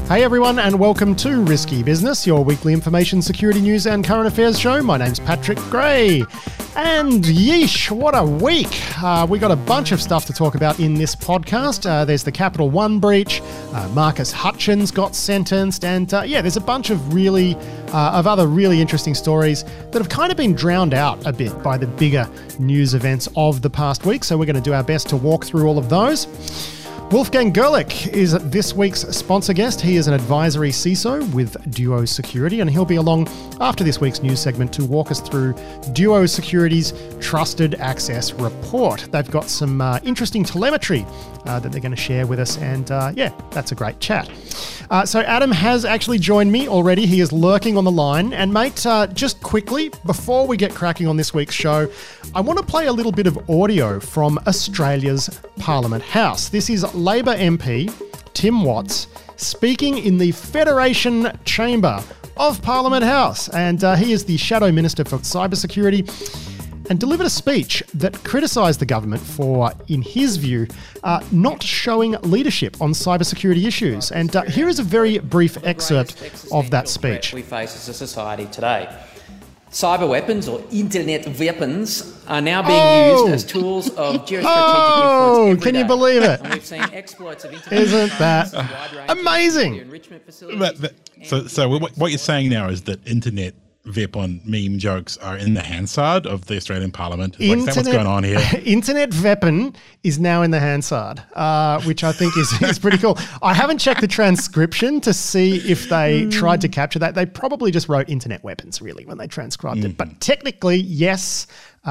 Hey everyone, and welcome to Risky Business, your weekly information security news and current affairs show. My name's Patrick Gray. And yeesh, what a week. We got a bunch of stuff to talk about in this podcast. There's the Capital One breach, Marcus Hutchins got sentenced, and there's a bunch of other really interesting stories that have kind of been drowned out a bit by the bigger news events of the past week. So we're going to do our best to walk through all of those. Wolfgang Gerlich is this week's sponsor guest. He is an advisory CISO with Duo Security, and he'll be along after this week's news segment to walk us through Duo Security's Trusted Access Report. They've got some interesting telemetry that they're going to share with us, and that's a great chat. So Adam has actually joined me already. He is lurking on the line. And mate, just quickly, before we get cracking on this week's show, I want to play a little bit of audio from Australia's Parliament House. This is Labor MP Tim Watts speaking in the Federation Chamber of Parliament House. And he is the Shadow Minister for Cybersecurity, and delivered a speech that criticised the government for, in his view, not showing leadership on cybersecurity issues. And here is a very brief excerpt of that speech. We face as a society today. Cyber weapons, or internet weapons, are now being used as tools of geostrategic influence every can you day. believe it? And we've seen exploits of internet. Isn't that amazing? Enrichment facilities. So what you're saying now is that internet weapon meme jokes are in the Hansard of the Australian Parliament. Is that what's going on here? Internet weapon is now in the Hansard, which I think is pretty cool. I haven't checked the transcription to see if they tried to capture that. They probably just wrote internet weapons, really, when they transcribed it. But technically, yes,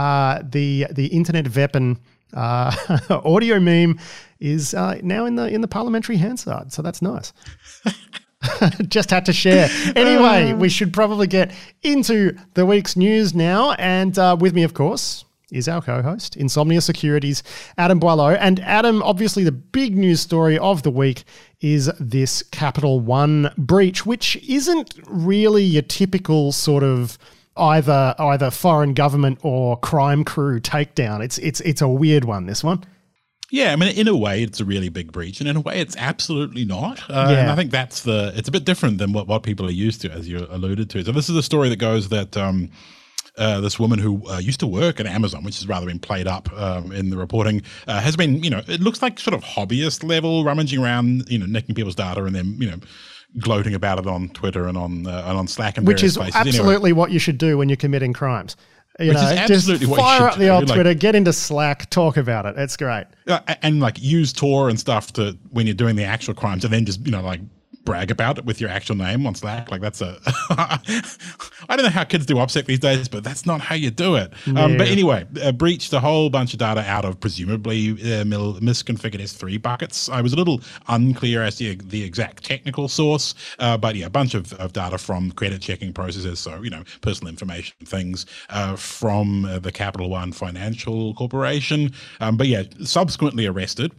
the internet weapon audio meme is now in the parliamentary Hansard. So that's nice. Just had to share. Anyway, we should probably get into the week's news now. And with me, of course, is our co-host, Insomnia Security's Adam Boileau. And Adam, obviously the big news story of the week is this Capital One breach, which isn't really your typical sort of either foreign government or crime crew takedown. It's a weird one, this one. Yeah, I mean, in a way, it's a really big breach, and in a way, it's absolutely not. And I think it's a bit different than what people are used to, as you alluded to. So this is a story that goes that this woman who used to work at Amazon, which has rather been played up in the reporting, has been, it looks like sort of hobbyist level, rummaging around, nicking people's data and then, gloating about it on Twitter and on Slack and which various is places. Absolutely what you should do when you're committing crimes. Just fire up the old Twitter, get into Slack, talk about it. It's great. And use Tor and stuff to when you're doing the actual crimes, and then just brag about it with your actual name on Slack. Like that's I don't know how kids do OPSEC these days, but that's not how you do it. Yeah. But anyway, breached a whole bunch of data out of presumably misconfigured S3 buckets. I was a little unclear as to the exact technical source, but a bunch of data from credit checking processes, so personal information things from the Capital One Financial Corporation. Subsequently arrested,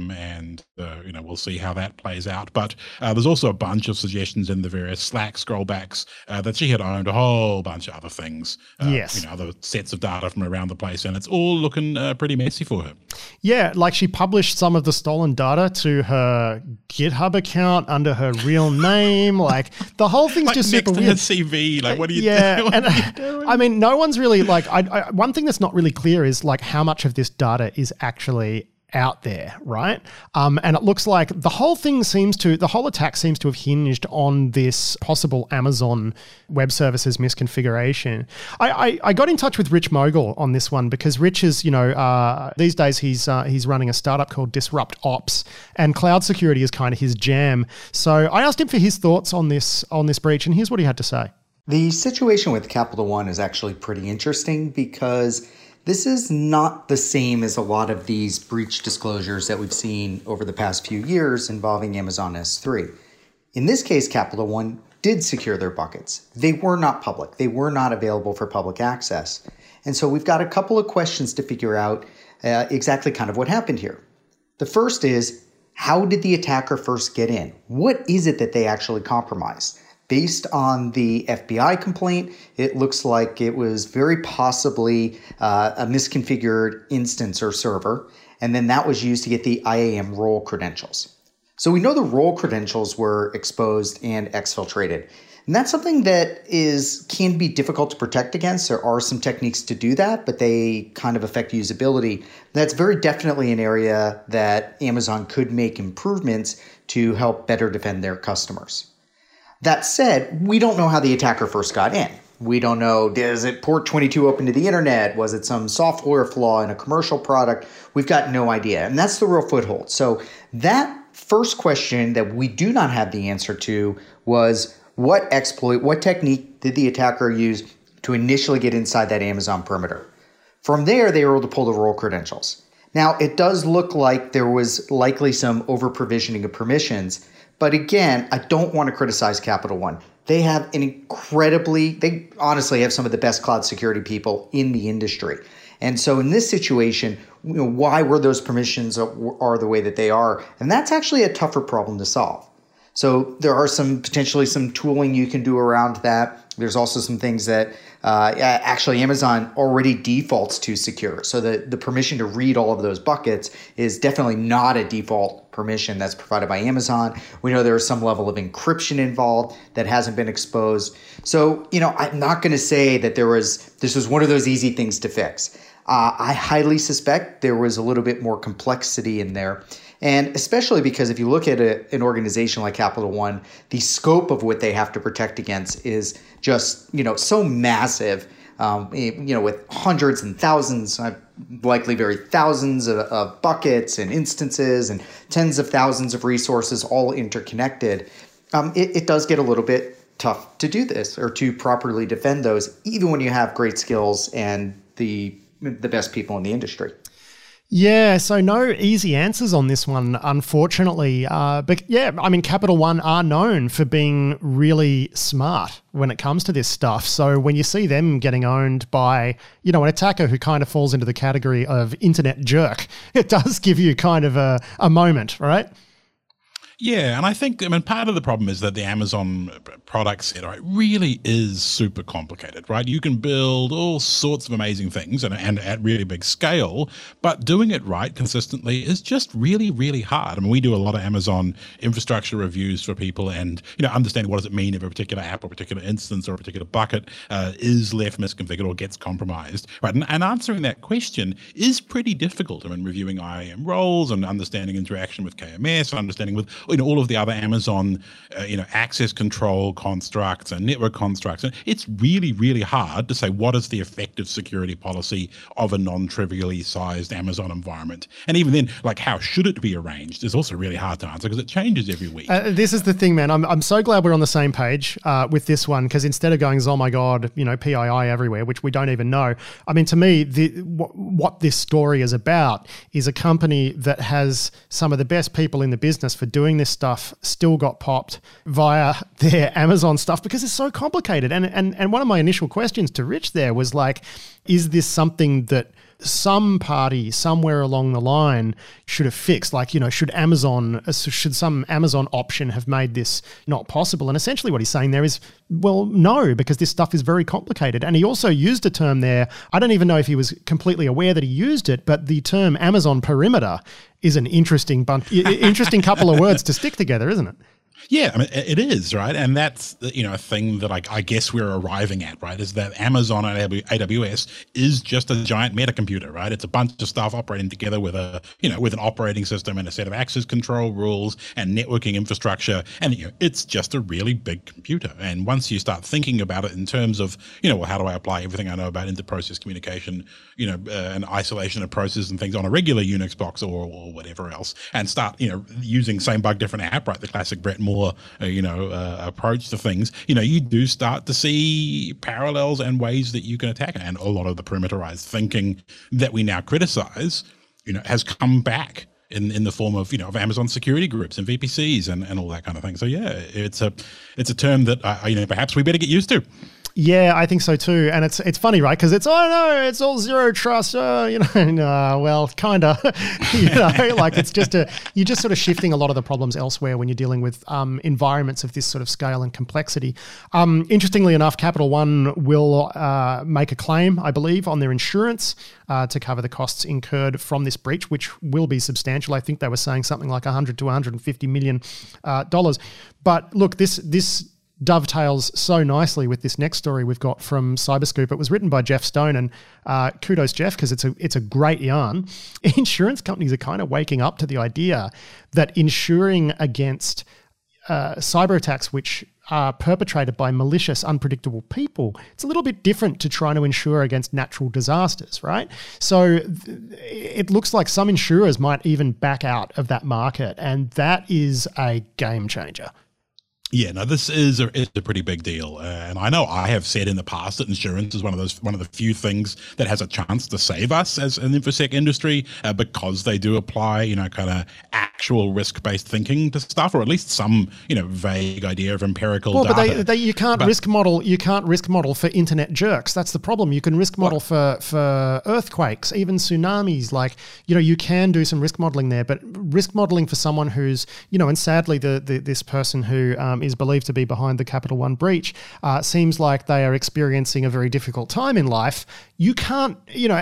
and we'll see how that plays out. But there's also a bunch of suggestions in the various Slack scrollbacks that she had owned a whole bunch of other things. Other sets of data from around the place, and it's all looking pretty messy for her. Yeah, like she published some of the stolen data to her GitHub account under her real name. Like the whole thing's just super weird. Next to her CV, like what are you doing? And I mean, no one's really one thing that's not really clear is how much of this data is actually out there, right? And it looks like the whole attack seems to have hinged on this possible Amazon Web Services misconfiguration. I got in touch with Rich Mogul on this one because Rich is, these days he's running a startup called Disrupt Ops, and cloud security is kind of his jam. So I asked him for his thoughts on this breach, and here's what he had to say. The situation with Capital One is actually pretty interesting because this is not the same as a lot of these breach disclosures that we've seen over the past few years involving Amazon S3. In this case, Capital One did secure their buckets. They were not public. They were not available for public access. And so we've got a couple of questions to figure out exactly kind of what happened here. The first is, how did the attacker first get in? What is it that they actually compromised? Based on the FBI complaint, it looks like it was very possibly a misconfigured instance or server, and then that was used to get the IAM role credentials. So we know the role credentials were exposed and exfiltrated. And that's something that can be difficult to protect against. There are some techniques to do that, but they kind of affect usability. That's very definitely an area that Amazon could make improvements to help better defend their customers. That said, we don't know how the attacker first got in. We don't know, is it port 22 open to the internet? Was it some software flaw in a commercial product? We've got no idea. And that's the real foothold. So that first question that we do not have the answer to was what exploit, what technique did the attacker use to initially get inside that Amazon perimeter? From there, they were able to pull the role credentials. Now, it does look like there was likely some over-provisioning of permissions. But again, I don't want to criticize Capital One. They have they honestly have some of the best cloud security people in the industry. And so in this situation, why were those permissions are the way that they are? And that's actually a tougher problem to solve. So there are potentially some tooling you can do around that. There's also some things that actually Amazon already defaults to secure. So the permission to read all of those buckets is definitely not a default permission that's provided by Amazon. We know there is some level of encryption involved that hasn't been exposed. So, I'm not going to say that this was one of those easy things to fix. I highly suspect there was a little bit more complexity in there. And especially because if you look at an organization like Capital One, the scope of what they have to protect against is just, so massive, with hundreds and thousands, likely very thousands of buckets and instances and tens of thousands of resources all interconnected. It does get a little bit tough to do this or to properly defend those, even when you have great skills and the best people in the industry. Yeah, so no easy answers on this one, unfortunately. But yeah, Capital One are known for being really smart when it comes to this stuff. So when you see them getting owned by, an attacker who kind of falls into the category of internet jerk, it does give you kind of a moment, right? Yeah, and I think, part of the problem is that the Amazon product set, right, really is super complicated, right? You can build all sorts of amazing things and at really big scale, but doing it right consistently is just really, really hard. We do a lot of Amazon infrastructure reviews for people and, understanding what does it mean if a particular app or particular instance or a particular bucket is left misconfigured or gets compromised, right? And answering that question is pretty difficult. Reviewing IAM roles and understanding interaction with KMS, understanding with all of the other Amazon, access control constructs and network constructs. And it's really, really hard to say what is the effective security policy of a non-trivially sized Amazon environment. And even then, how should it be arranged is also really hard to answer because it changes every week. This is the thing, man. I'm so glad we're on the same page with this one because instead of going, oh my God, PII everywhere, which we don't even know. To me, what this story is about is a company that has some of the best people in the business for doing this stuff still got popped via their Amazon stuff because it's so complicated. And one of my initial questions to Rich there was is this something that some party somewhere along the line should have fixed? Should some Amazon option have made this not possible? And essentially what he's saying there is, well, no, because this stuff is very complicated. And he also used a term there. I don't even know if he was completely aware that he used it, but the term Amazon perimeter is an interesting interesting couple of words to stick together, isn't it? Yeah, it is, right? And that's, a thing that I guess we're arriving at, right, is that Amazon and AWS is just a giant metacomputer, right? It's a bunch of stuff operating together with with an operating system and a set of access control rules and networking infrastructure. And, it's just a really big computer. And once you start thinking about it in terms of, how do I apply everything I know about inter-process communication, and isolation of processes and things on a regular Unix box or whatever else, and start, using same bug, different app, right? The classic Brett Moore approach to things, you do start to see parallels and ways that you can attack it. And a lot of the perimeterized thinking that we now criticize, has come back in the form of, of Amazon security groups and VPCs and all that kind of thing. So yeah, it's a term that, perhaps we better get used to. Yeah, I think so too. And it's funny, right? Because it's, oh no, it's all zero trust. No, well, kind of, like it's just you're just sort of shifting a lot of the problems elsewhere when you're dealing with environments of this sort of scale and complexity. Interestingly enough, Capital One will make a claim, I believe, on their insurance to cover the costs incurred from this breach, which will be substantial. I think they were saying something like $100 to $150 million. But look, this dovetails so nicely with this next story we've got from Cyberscoop. It was written by Jeff Stone, and kudos, Jeff, because it's a great yarn. Insurance companies are kind of waking up to the idea that insuring against cyber attacks which are perpetrated by malicious, unpredictable people, it's a little bit different to trying to insure against natural disasters, right? So it looks like some insurers might even back out of that market, and that is a game changer. Yeah, no, this is a pretty big deal, and I know I have said in the past that insurance is one of the few things that has a chance to save us as an infosec industry because they do apply, kind of actual risk-based thinking to stuff, or at least some, vague idea of empirical data. But you can't risk model. You can't risk model for internet jerks. That's the problem. You can risk model for earthquakes, even tsunamis. Like you can do some risk modeling there, but risk modeling for someone who's and sadly this person who is believed to be behind the Capital One breach, seems like they are experiencing a very difficult time in life. You can't,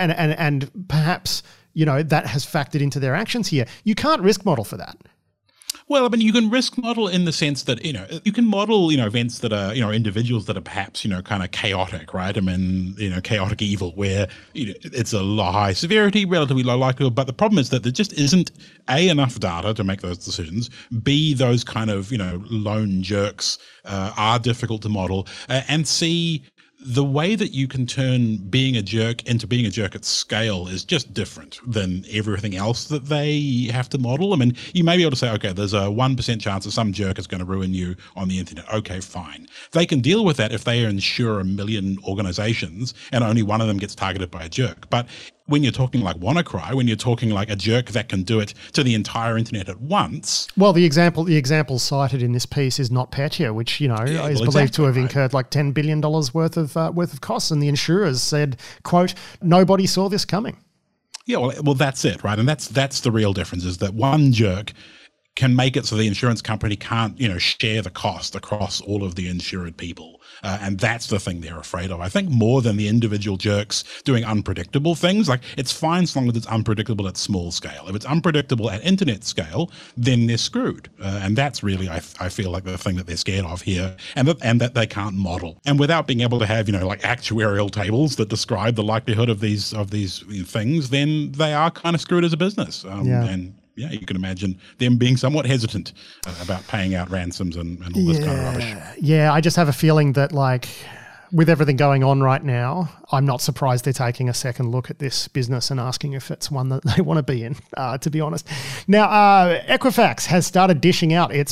and perhaps, that has factored into their actions here. You can't risk model for that. Well, I mean, you can risk model in the sense that, you can model, events that are, individuals that are perhaps, kind of chaotic, right? I mean, chaotic evil where, it's a high severity, relatively low likelihood. But the problem is that there just isn't, A, enough data to make those decisions. B, those kind of, lone jerks are difficult to model. And C, the way that you can turn being a jerk into being a jerk at scale is just different than everything else that they have to model. I mean, you may be able to say, okay, there's a 1% chance that some jerk is going to ruin you on the internet. Okay, fine. They can deal with that if they insure 1 million organizations and only one of them gets targeted by a jerk. But when you're talking like WannaCry, when you're talking like a jerk that can do it to the entire internet at once. Well, the example cited in this piece is NotPetya, which is believed to have incurred like $10 billion worth of costs, and the insurers said, "quote nobody saw this coming." Yeah, well, that's it, right? And that's the real difference, is that one jerk can make it so the insurance company can't, share the cost across all of the insured people. And that's the thing they're afraid of. I think more than the individual jerks doing unpredictable things. Like, it's fine so long as it's unpredictable at small scale. If it's unpredictable at internet scale, then they're screwed. And that's really, I feel like, the thing that they're scared of here, and that they can't model. And without being able to have, like actuarial tables that describe the likelihood of these things, then they are kind of screwed as a business. And yeah, you can imagine them being somewhat hesitant about paying out ransoms and all this kind of rubbish. Yeah, I just have a feeling that, like, with everything going on right now, I'm not surprised they're taking a second look at this business and asking if it's one that they want to be in, to be honest. Now, Equifax has started dishing out its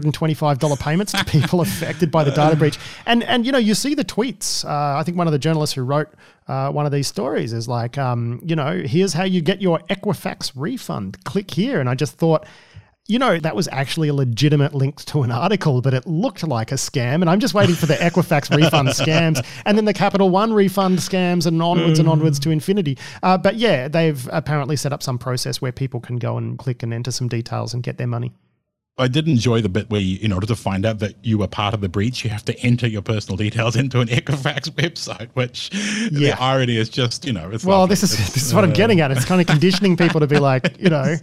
$125 payments to people affected by the data breach. And you see the tweets. I think one of the journalists who wrote one of these stories is like, here's how you get your Equifax refund. Click here. And I just thought, that was actually a legitimate link to an article, but it looked like a scam. And I'm just waiting for the Equifax refund scams and then the Capital One refund scams and onwards to infinity. But yeah, they've apparently set up some process where people can go and click and enter some details and get their money. I did enjoy the bit where in order to find out that you were part of the breach, you have to enter your personal details into an Equifax website, which the irony is just, it's well, lovely. This is what I'm getting at. It's kind of conditioning people to be like,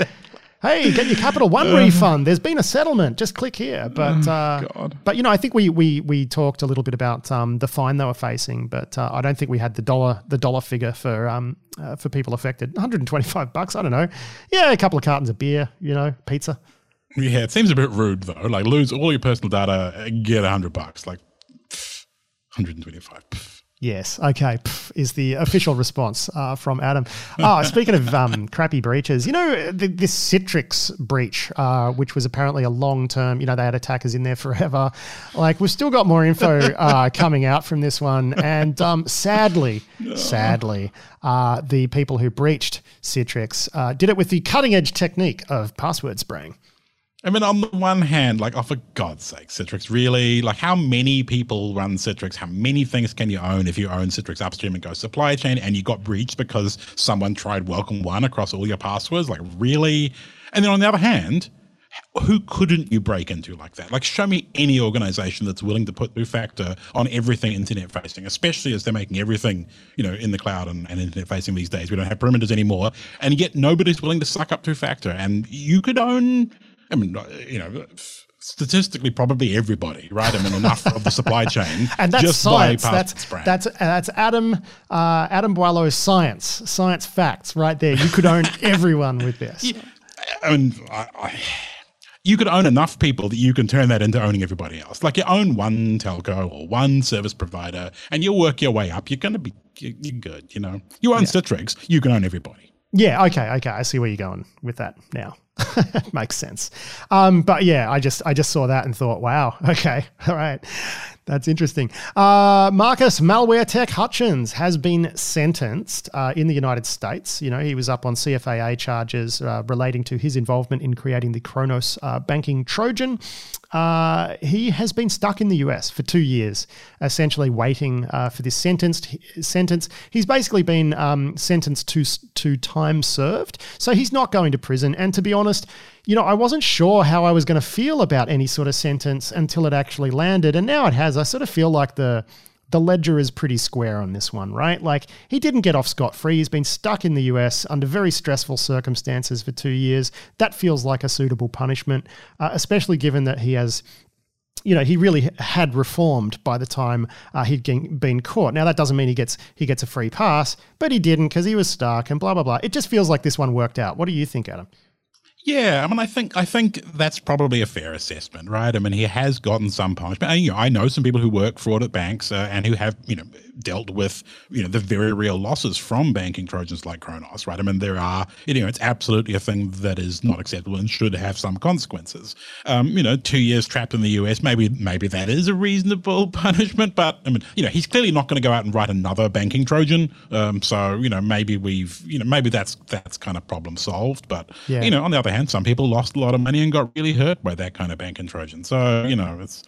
hey, get your Capital One refund. There's been a settlement. Just click here. But I think we talked a little bit about the fine they were facing, but I don't think we had the dollar figure for people affected. $125. I don't know. Yeah, a couple of cartons of beer. Pizza. Yeah, it seems a bit rude though. Like, lose all your personal data, get $100. Like, 125. Yes. Okay. Is the official response from Adam. Speaking of crappy breaches, this Citrix breach, which was apparently a long-term, they had attackers in there forever. Like, we've still got more info coming out from this one. And sadly, the people who breached Citrix did it with the cutting-edge technique of password spraying. I mean, on the one hand, like, oh, for God's sake, Citrix, really? Like, how many people run Citrix? How many things can you own if you own Citrix Upstream and Go Supply Chain and you got breached because someone tried Welcome One across all your passwords? Like, really? And then on the other hand, who couldn't you break into like that? Like, show me any organization that's willing to put two-factor on everything internet-facing, especially as they're making everything, in the cloud and internet-facing these days. We don't have perimeters anymore, and yet nobody's willing to suck up two-factor. And you could own... I mean, statistically, probably everybody, right? I mean, enough of the supply chain, and that's just science. by That's Adam Boileau's science facts right there. You could own everyone with this. Yeah, I mean, you could own enough people that you can turn that into owning everybody else. Like, you own one telco or one service provider, and you'll work your way up. You're going to be you're good. You own Citrix, you can own everybody. Yeah. Okay. I see where you're going with that now. Makes sense. But yeah, I just saw that and thought, wow, okay, all right. That's interesting. Marcus Malware Tech Hutchins has been sentenced in the United States. He was up on CFAA charges relating to his involvement in creating the Kronos banking Trojan. He has been stuck in the US for 2 years, essentially waiting for this sentence. He's basically been sentenced to time served. So he's not going to prison. And to be honest, I wasn't sure how I was going to feel about any sort of sentence until it actually landed. And now it has. I sort of feel like the ledger is pretty square on this one, right? Like, he didn't get off scot-free. He's been stuck in the US under very stressful circumstances for 2 years. That feels like a suitable punishment, especially given that he has... he really had reformed by the time he'd been caught. Now, that doesn't mean he gets a free pass, but he didn't because he was stuck and blah, blah, blah. It just feels like this one worked out. What do you think, Adam? Yeah, I mean, I think that's probably a fair assessment, right? I mean, he has gotten some punishment. And, I know some people who work fraud at banks and who have, dealt with, the very real losses from banking Trojans like Kronos, right? I mean, there are, it's absolutely a thing that is not acceptable and should have some consequences. 2 years trapped in the US, maybe that is a reasonable punishment, but I mean, he's clearly not going to go out and write another banking Trojan. So, maybe maybe that's kind of problem solved. But, on the other hand, some people lost a lot of money and got really hurt by that kind of banking Trojan. So, it's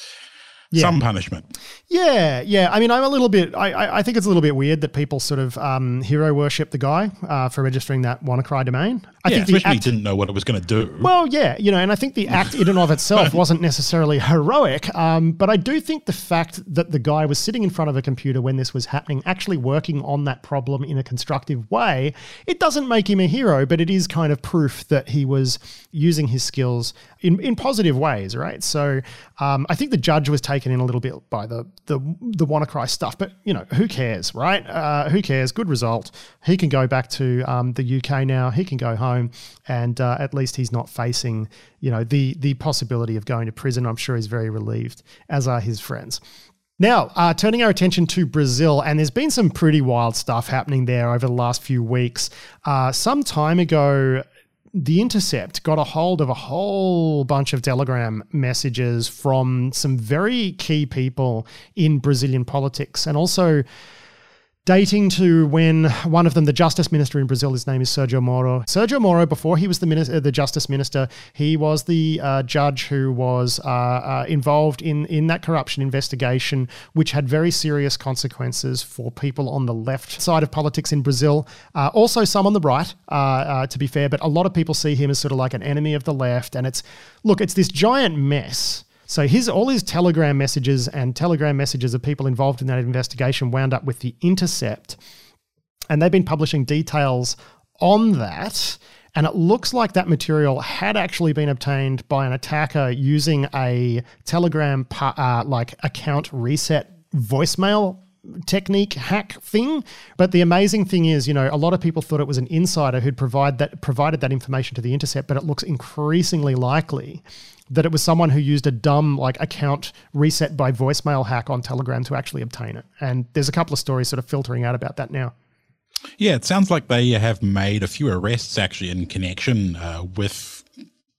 some punishment. Yeah. I mean, I'm a little bit, I think it's a little bit weird that people sort of hero worship the guy for registering that WannaCry domain. I think especially he didn't know what it was going to do. Well, yeah, and I think the act in and of itself wasn't necessarily heroic, but I do think the fact that the guy was sitting in front of a computer when this was happening, actually working on that problem in a constructive way, it doesn't make him a hero, but it is kind of proof that he was using his skills in positive ways, right? So I think the judge was taken in a little bit by the WannaCry stuff, but who cares, right? Who cares? Good result. He can go back to the UK now. He can go home, and at least he's not facing the possibility of going to prison. I'm sure he's very relieved, as are his friends. Now, turning our attention to Brazil, and there's been some pretty wild stuff happening there over the last few weeks. Some time ago, The Intercept got a hold of a whole bunch of Telegram messages from some very key people in Brazilian politics, and also dating to when one of them, the justice minister in Brazil, his name is Sergio Moro. Sergio Moro, before he was the justice minister, he was the judge who was involved in that corruption investigation, which had very serious consequences for people on the left side of politics in Brazil. Also some on the right, to be fair, but a lot of people see him as sort of like an enemy of the left. And it's this giant mess. So all his Telegram messages and Telegram messages of people involved in that investigation wound up with The Intercept. And they've been publishing details on that. And it looks like that material had actually been obtained by an attacker using a Telegram account reset voicemail technique hack thing. But the amazing thing is, a lot of people thought it was an insider who'd provided that information to The Intercept, but it looks increasingly likely that it was someone who used a dumb account reset by voicemail hack on Telegram to actually obtain it. And there's a couple of stories sort of filtering out about that now. Yeah, it sounds like they have made a few arrests actually in connection with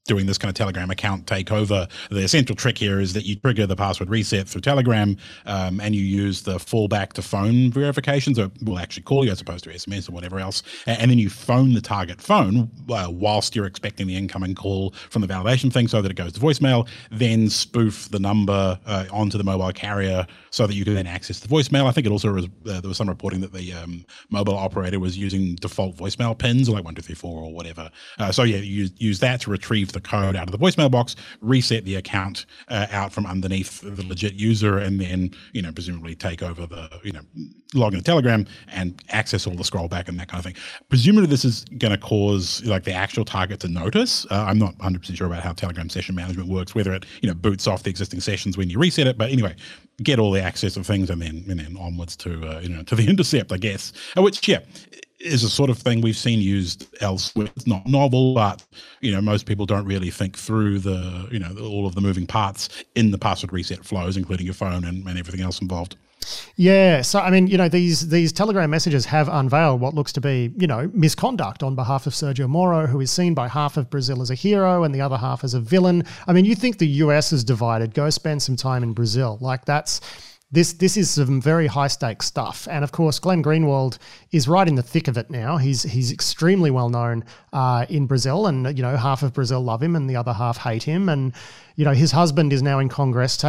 doing this kind of Telegram account takeover. The essential trick here is that you trigger the password reset through Telegram, and you use the fallback to phone verification, so it will actually call you as opposed to SMS or whatever else, and then you phone the target phone whilst you're expecting the incoming call from the validation thing so that it goes to voicemail, then spoof the number onto the mobile carrier so that you can then access the voicemail. I think it also was, there was some reporting that the mobile operator was using default voicemail pins, or like 1234 or whatever. So yeah, you use that to retrieve the code out of the voicemail box, reset the account out from underneath the legit user, and then, you know, presumably take over the, you know, log into Telegram and access all the scroll back and that kind of thing. Presumably this is going to cause like the actual target to notice. I'm not 100% sure about how Telegram session management works, whether it, you know, boots off the existing sessions when you reset it. But anyway, get all the access of things and then onwards to, you know, to the intercept, I guess, which, yeah, is a sort of thing we've seen used elsewhere. It's not novel, but, you know, most people don't really think through the, you know, all of the moving parts in the password reset flows, including your phone and everything else involved. Yeah, so I mean, you know, these Telegram messages have unveiled what looks to be, you know, misconduct on behalf of Sergio Moro, who is seen by half of Brazil as a hero and the other half as a villain. I mean, you think the US is divided, go spend some time in Brazil. Like this is some very high stakes stuff. And of course, Glenn Greenwald is right in the thick of it now. He's extremely well known in Brazil, and, you know, half of Brazil love him and the other half hate him. And, you know, his husband is now in Congress,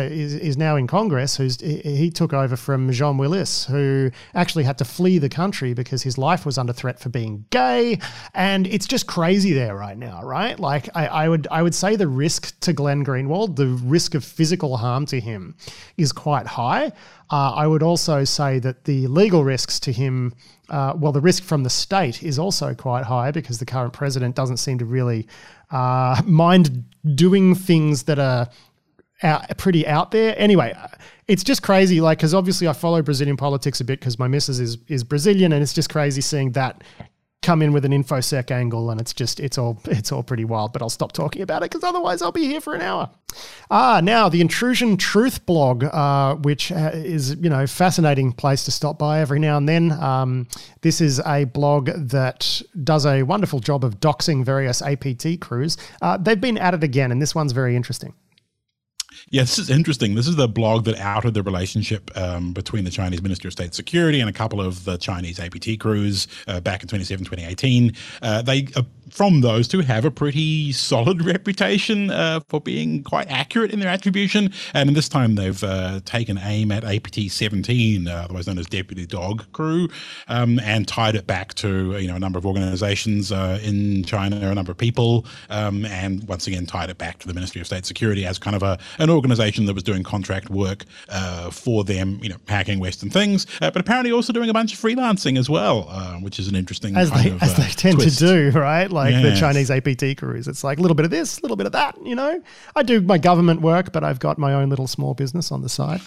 he took over from Jean Willis, who actually had to flee the country because his life was under threat for being gay. And it's just crazy there right now, right? Like I would say the risk to Glenn Greenwald, the risk of physical harm to him is quite high. I would also say that the legal risks to him, the risk from the state is also quite high, because the current president doesn't seem to really mind doing things that are pretty out there. Anyway, it's just crazy, like, because obviously I follow Brazilian politics a bit because my missus is Brazilian, and it's just crazy seeing that come in with an InfoSec angle, and it's all pretty wild. But I'll stop talking about it because otherwise I'll be here for an hour. Now the Intrusion Truth blog, which is, you know, fascinating place to stop by every now and then. This is a blog that does a wonderful job of doxing various APT crews. They've been at it again, and this one's very interesting. Yeah, this is interesting. This is the blog that outed the relationship between the Chinese Ministry of State Security and a couple of the Chinese APT crews back in 2018. They, from those two, have a pretty solid reputation for being quite accurate in their attribution. And this time they've taken aim at APT 17, otherwise known as Deputy Dog Crew, and tied it back to, you know, a number of organizations in China, a number of people, and once again tied it back to the Ministry of State Security as kind of an organization that was doing contract work for them, you know, hacking Western things, but apparently also doing a bunch of freelancing as well, which is an interesting as they tend twist. To do, right? Like the Chinese APT crews. It's like a little bit of this, a little bit of that, you know. I do my government work, but I've got my own little small business on the side.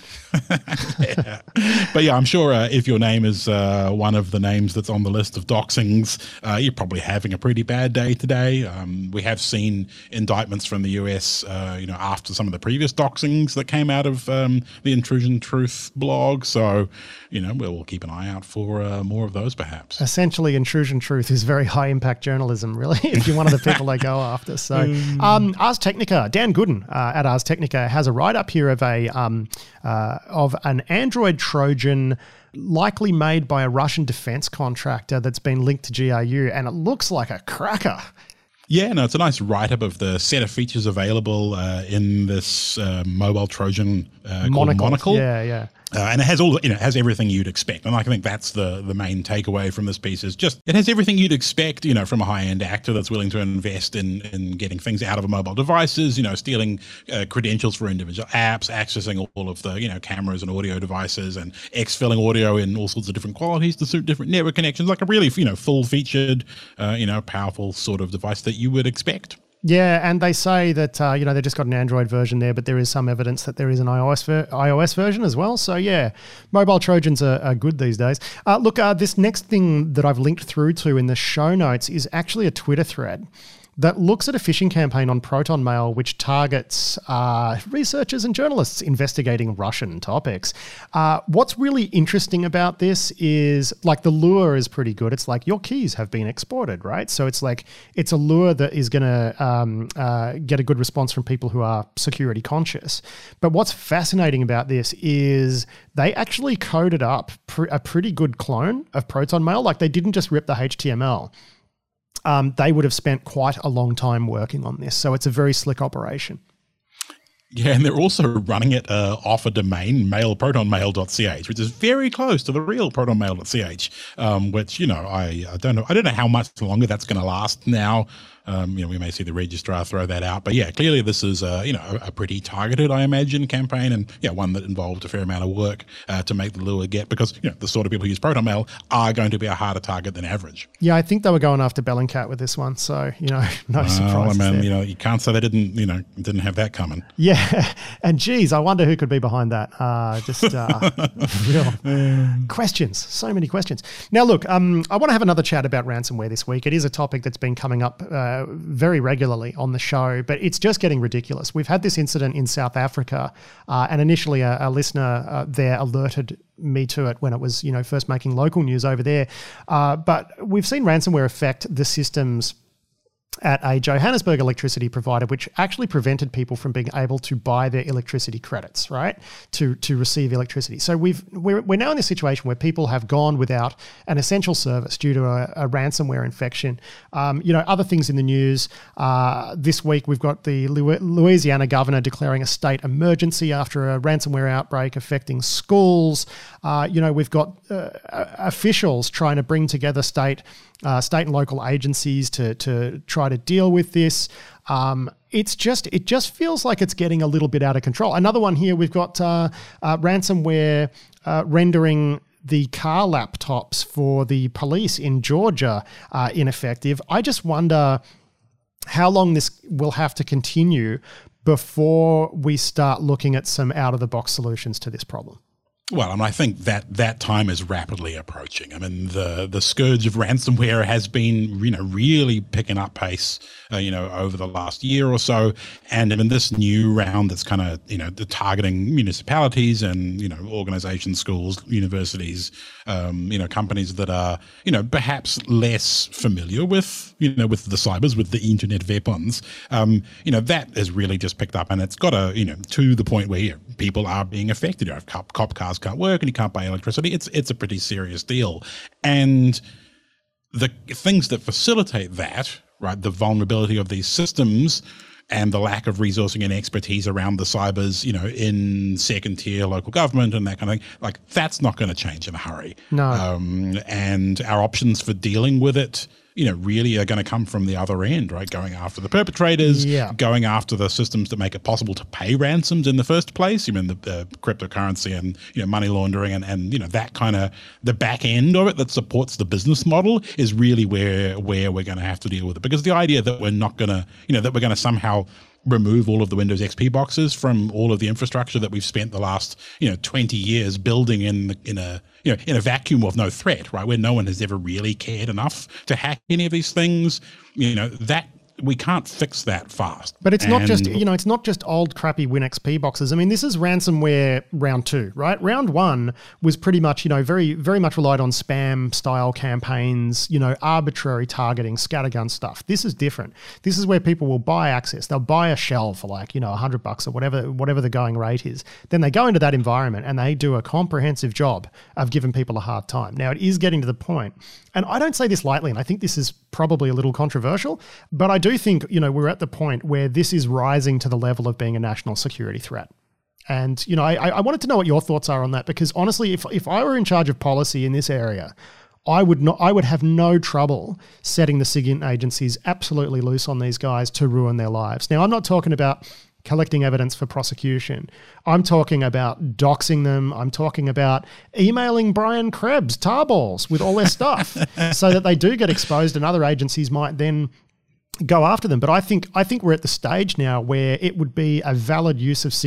Yeah. But yeah, I'm sure if your name is one of the names that's on the list of doxings, you're probably having a pretty bad day today. We have seen indictments from the US, you know, after some of the previous doxings that came out of the Intrusion Truth blog. So, you know, we'll keep an eye out for more of those perhaps. Essentially, Intrusion Truth is very high impact journalism, really, if you're one of the people they go after. So Ars Technica, Dan Gooden at Ars Technica has a write-up here of an Android Trojan likely made by a Russian defense contractor that's been linked to GRU, and it looks like a cracker. Yeah, no, it's a nice write-up of the set of features available in this mobile Trojan called Monocle. Yeah. And it has all, you know, it has everything you'd expect. And I think that's the main takeaway from this piece is just, it has everything you'd expect, you know, from a high-end actor that's willing to invest in getting things out of mobile devices, you know, stealing credentials for individual apps, accessing all of the, you know, cameras and audio devices, and exfilling audio in all sorts of different qualities to suit different network connections, like a really, you know, full-featured, you know, powerful sort of device that you would expect. Yeah, and they say that, you know, they've just got an Android version there, but there is some evidence that there is an iOS version as well. So, yeah, mobile Trojans are good these days. Look, this next thing that I've linked through to in the show notes is actually a Twitter thread that looks at a phishing campaign on Proton Mail which targets researchers and journalists investigating Russian topics. What's really interesting about this is, like, the lure is pretty good. It's like, your keys have been exported, right? So it's like, it's a lure that is going to get a good response from people who are security conscious. But what's fascinating about this is they actually coded up a pretty good clone of Proton Mail. Like, they didn't just rip the HTML. They would have spent quite a long time working on this. So it's a very slick operation. Yeah, and they're also running it off a domain, protonmail.ch, which is very close to the real protonmail.ch, which, you know, I don't know how much longer that's going to last now. You know, we may see the registrar throw that out, but yeah, clearly this is a pretty targeted, I imagine, campaign, and yeah, one that involved a fair amount of work to make the lure get, because, you know, the sort of people who use Proton Mail are going to be a harder target than average. Yeah, I think they were going after Bellingcat with this one, so, you know, no surprise. I mean, you know, you can't say they didn't have that coming. Yeah, and geez, I wonder who could be behind that. Real questions, so many questions. Now, look, I want to have another chat about ransomware this week. It is a topic that's been coming up very regularly on the show, but it's just getting ridiculous. We've had this incident in South Africa, and initially a listener there alerted me to it when it was, you know, first making local news over there. But we've seen ransomware affect the systems at a Johannesburg electricity provider, which actually prevented people from being able to buy their electricity credits, right, to receive electricity. So we're now in this situation where people have gone without an essential service due to a ransomware infection. You know, other things in the news this week, we've got the Louisiana governor declaring a state emergency after a ransomware outbreak affecting schools. You know, we've got officials trying to bring together state and local agencies to try to deal with this. It just feels like it's getting a little bit out of control. Another one here, we've got ransomware rendering the car laptops for the police in Georgia ineffective. I just wonder how long this will have to continue before we start looking at some out-of-the-box solutions to this problem. Well, and I think that time is rapidly approaching. I mean, the scourge of ransomware has been, you know, really picking up pace, over the last year or so. And in this new round that's kind of, targeting municipalities and, organizations, schools, universities, companies that are, perhaps less familiar with, with the cybers, with the internet weapons, that has really just picked up, and it's got to the point where people are being affected. If cop cars can't work and you can't buy electricity, it's a pretty serious deal. And the things that facilitate that, right, the vulnerability of these systems and the lack of resourcing and expertise around the cybers, in second tier local government and that kind of thing, like that's not going to change in a hurry. No. And our options for dealing with it, really are going to come from the other end, right? Going after the perpetrators, going after the systems that make it possible to pay ransoms in the first place. The cryptocurrency and, money laundering and that kind of the back end of it that supports the business model is really where we're going to have to deal with it. Because the idea that we're not going to, that we're going to somehow remove all of the Windows XP boxes from all of the infrastructure that we've spent the last 20 years building in a vacuum of no threat, right, where no one has ever really cared enough to hack any of these things, that we can't fix that fast. But it's not just, it's not just old crappy WinXP boxes. I mean, this is ransomware round 2, right? Round 1 was pretty much, very, very much relied on spam style campaigns, arbitrary targeting, scattergun stuff. This is different. This is where people will buy access. They'll buy a shell for like, $100 or whatever the going rate is. Then they go into that environment and they do a comprehensive job of giving people a hard time. Now, it is getting to the point, and I don't say this lightly, and I think this is probably a little controversial, but I do think, we're at the point where this is rising to the level of being a national security threat. And, I wanted to know what your thoughts are on that, because honestly, if I were in charge of policy in this area, I would have no trouble setting the SIGINT agencies absolutely loose on these guys to ruin their lives. Now, I'm not talking about collecting evidence for prosecution. I'm talking about doxing them. I'm talking about emailing Brian Krebs tarballs with all their stuff so that they do get exposed and other agencies might then go after them. But I think we're at the stage now where it would be a valid use of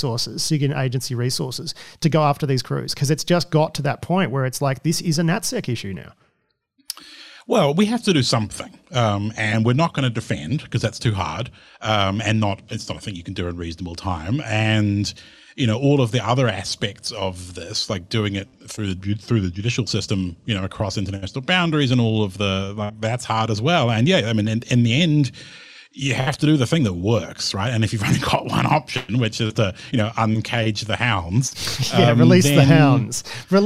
SIGINT agency resources to go after these crews, because it's just got to that point where it's like, this is a NatSec issue now. Well, we have to do something, and we're not going to defend because that's too hard, and it's not a thing you can do in reasonable time. And all of the other aspects of this, like doing it through the judicial system, across international boundaries, and all of that's hard as well. And yeah, I mean, in the end, you have to do the thing that works, right? And if you've only got one option, which is to, uncage the hounds. Release the hounds,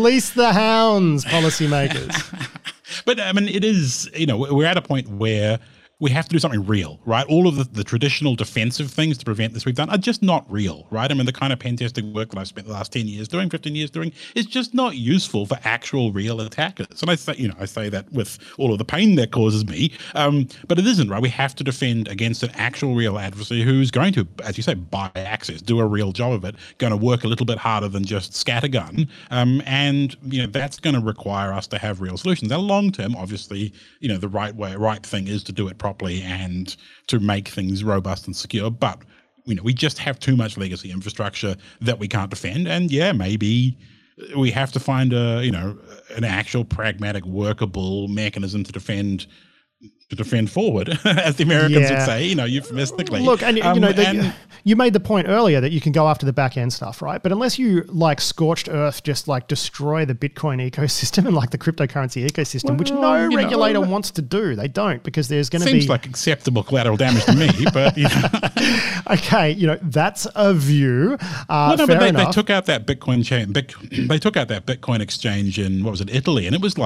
policymakers. But I mean, it is, we're at a point where we have to do something real, right? All of the traditional defensive things to prevent this we've done are just not real, right? I mean, the kind of pen testing work that I've spent the last 10 years doing, 15 years doing, is just not useful for actual real attackers. And I say that with all of the pain that causes me, but it isn't, right? We have to defend against an actual real adversary who's going to, as you say, buy access, do a real job of it, going to work a little bit harder than just scattergun. And that's going to require us to have real solutions. Now, long term, obviously, the right thing is to do it properly and to make things robust and secure. But, we just have too much legacy infrastructure that we can't defend. And yeah, maybe we have to find an actual pragmatic, workable mechanism to defend forward, as the Americans would say, euphemistically. Look, you made the point earlier that you can go after the back end stuff, right? But unless you scorched earth, just destroy the Bitcoin ecosystem and the cryptocurrency ecosystem, which no regulator wants to do. They don't, because there's going to be... Seems like acceptable collateral damage to me, but Okay, that's a view. But they took out that Bitcoin chain. They took out that Bitcoin exchange in, Italy, and it was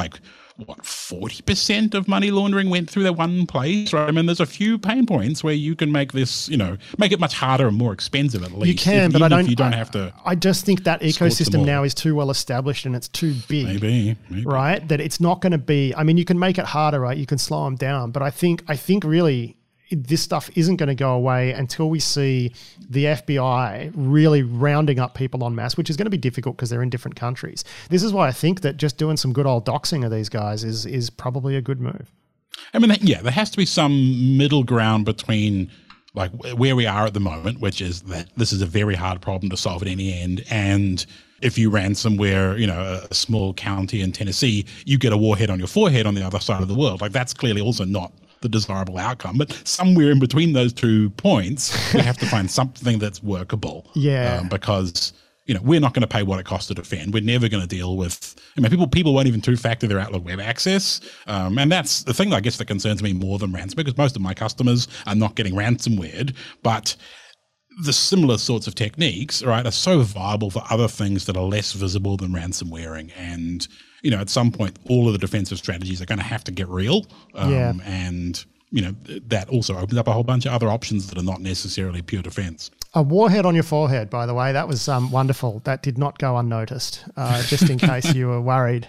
40% of money laundering went through that one place, right? I mean, there's a few pain points where you can make this, make it much harder and more expensive at least. You can, but you don't have to. I just think that ecosystem now is too well established and it's too big. Maybe. Right? That it's not going to be, I mean, you can make it harder, right? You can slow them down, but I think really this stuff isn't going to go away until we see the FBI really rounding up people en masse, which is going to be difficult because they're in different countries. This is why I think that just doing some good old doxing of these guys is probably a good move. I mean, there has to be some middle ground between where we are at the moment, which is that this is a very hard problem to solve at any end, and if you ransomware, a small county in Tennessee, you get a warhead on your forehead on the other side of the world. That's clearly also not the desirable outcome, but somewhere in between those 2 points, we have to find something that's workable. Yeah. Because, we're not going to pay what it costs to defend. We're never going to deal with, people won't even two-factor their Outlook web access. And that's the thing, I guess, that concerns me more than ransomware, because most of my customers are not getting ransomwared, but the similar sorts of techniques, right, are so viable for other things that are less visible than ransomwaring. And, at some point, all of the defensive strategies are going to have to get real. And, that also opens up a whole bunch of other options that are not necessarily pure defense. A warhead on your forehead, by the way, that was wonderful. That did not go unnoticed, just in case you were worried.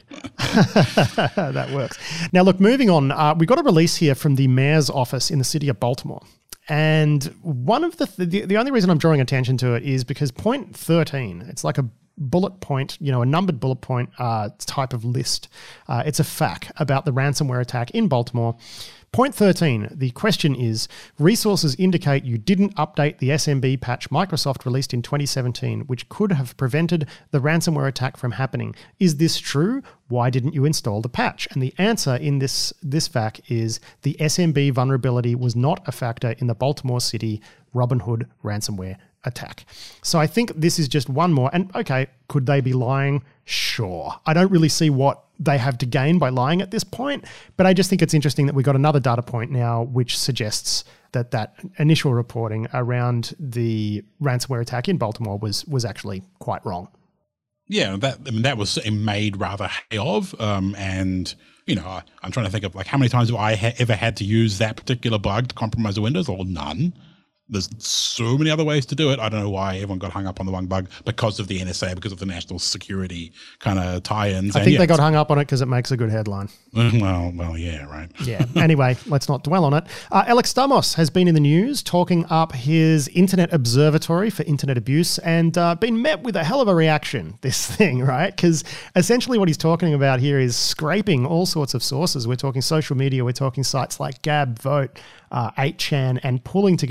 That works. Now, look, moving on, we got a release here from the mayor's office in the city of Baltimore. And one of the only reason I'm drawing attention to it is because point 13, it's like a bullet point, a numbered bullet point type of list. It's a FAQ about the ransomware attack in Baltimore. Point 13, the question is, resources indicate you didn't update the SMB patch Microsoft released in 2017, which could have prevented the ransomware attack from happening. Is this true? Why didn't you install the patch? And the answer in this FAQ is the SMB vulnerability was not a factor in the Baltimore City Robinhood ransomware attack. So I think this is just one more. And okay, could they be lying? Sure. I don't really see what they have to gain by lying at this point, but I just think it's interesting that we got another data point now which suggests that initial reporting around the ransomware attack in Baltimore was actually quite wrong. Yeah, that was made rather hay of, and I'm trying to think of how many times have I ever had to use that particular bug to compromise the Windows, or none. There's so many other ways to do it. I don't know why everyone got hung up on the one bug because of the NSA, because of the national security kind of tie-ins. I think they got hung up on it because it makes a good headline. Well, yeah, right. Yeah. Anyway, let's not dwell on it. Alex Stamos has been in the news talking up his Internet Observatory for Internet Abuse and been met with a hell of a reaction, this thing, right? Because essentially what he's talking about here is scraping all sorts of sources. We're talking social media. We're talking sites like Gab, Vote, 8chan, and pulling together this huge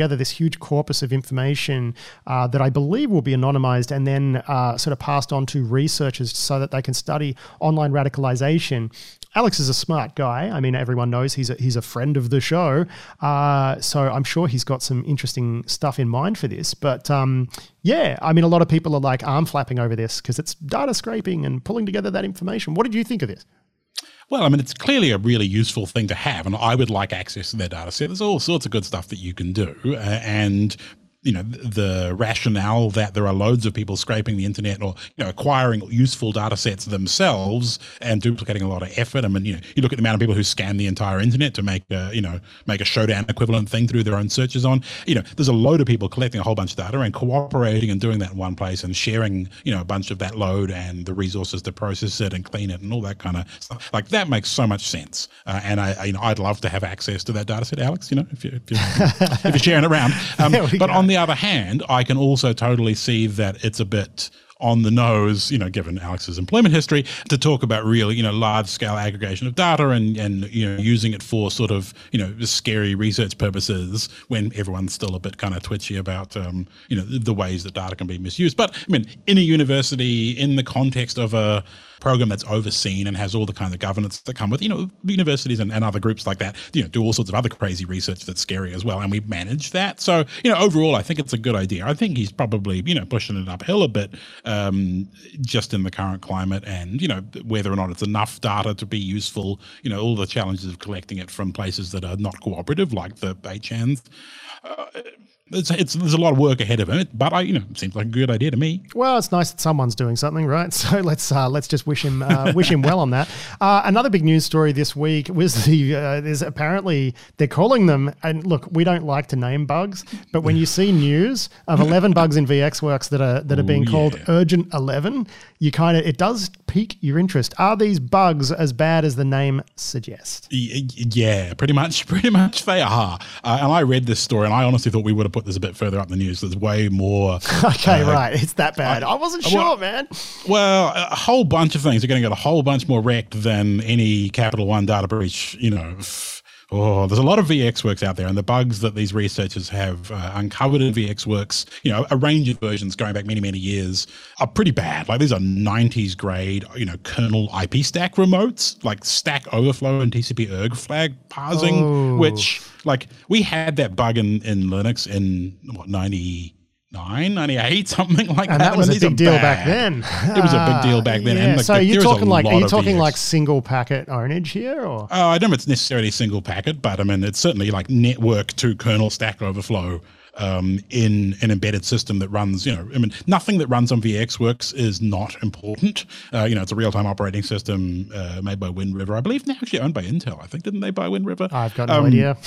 huge corpus of information that I believe will be anonymized and then sort of passed on to researchers so that they can study online radicalization. Alex is a smart guy. I mean, everyone knows he's a friend of the show. So I'm sure he's got some interesting stuff in mind for this. But yeah, I mean, a lot of people are like arm flapping over this because it's data scraping and pulling together that information. What did you think of this? Well, I mean, it's clearly a really useful thing to have, and I would like access to their data set. There's all sorts of good stuff that you can do. And you know, the rationale that there are loads of people scraping the internet or, you know, acquiring useful data sets themselves and duplicating a lot of effort. I mean, you know, you look at the amount of people who scan the entire internet to make a Showdown equivalent thing through their own searches on, you know, there's a load of people collecting a whole bunch of data and cooperating and doing that in one place and sharing, you know, a bunch of that load and the resources to process it and clean it and all that kind of stuff. Like, that makes so much sense. And I'd love to have access to that data set, Alex, you know, if you're sharing it around. But on the other hand, I can also totally see that it's a bit on the nose, you know, given Alex's employment history, to talk about real, you know, large scale aggregation of data and you know, using it for sort of, you know, scary research purposes when everyone's still a bit kind of twitchy about, you know, the ways that data can be misused. But I mean, in a university, in the context of a program that's overseen and has all the kind of governance that come with, you know, universities and other groups like that, you know, do all sorts of other crazy research that's scary as well. And we manage that. So, you know, overall, I think it's a good idea. I think he's probably, you know, pushing it uphill a bit, just in the current climate, and, you know, whether or not it's enough data to be useful, you know, all the challenges of collecting it from places that are not cooperative, like the 8chans. There's a lot of work ahead of him, but it seems like a good idea to me. Well, it's nice that someone's doing something, right? So let's just wish him well on that. Another big news story this week was there's apparently they're calling them, and look, we don't like to name bugs, but when you see news of 11 bugs in VxWorks that are being called Urgent 11, it does pique your interest. Are these bugs as bad as the name suggests? Yeah, pretty much they are. And I read this story, and I honestly thought we would have put this a bit further up the news. There's way more. Okay, right. It's that bad. I wasn't sure, man. Well, a whole bunch of things are going to get a whole bunch more wrecked than any Capital One data breach, Oh, there's a lot of VxWorks out there, and the bugs that these researchers have uncovered in VxWorks, a range of versions going back many, many years, are pretty bad. Like, these are 90s grade, kernel IP stack remotes, like Stack Overflow and TCP/URG flag parsing, which, like, we had that bug in Linux in, 98, something like that. And that was a big deal back then. It was a big deal back then. Yeah. And so are you talking like single packet ownage here, or? I don't know if it's necessarily single packet, but I mean, it's certainly like network to kernel Stack Overflow in an embedded system that runs, nothing that runs on VxWorks is not important. It's a real-time operating system made by Wind River. I believe now actually owned by Intel. I think, didn't they buy Wind River? I've got no idea.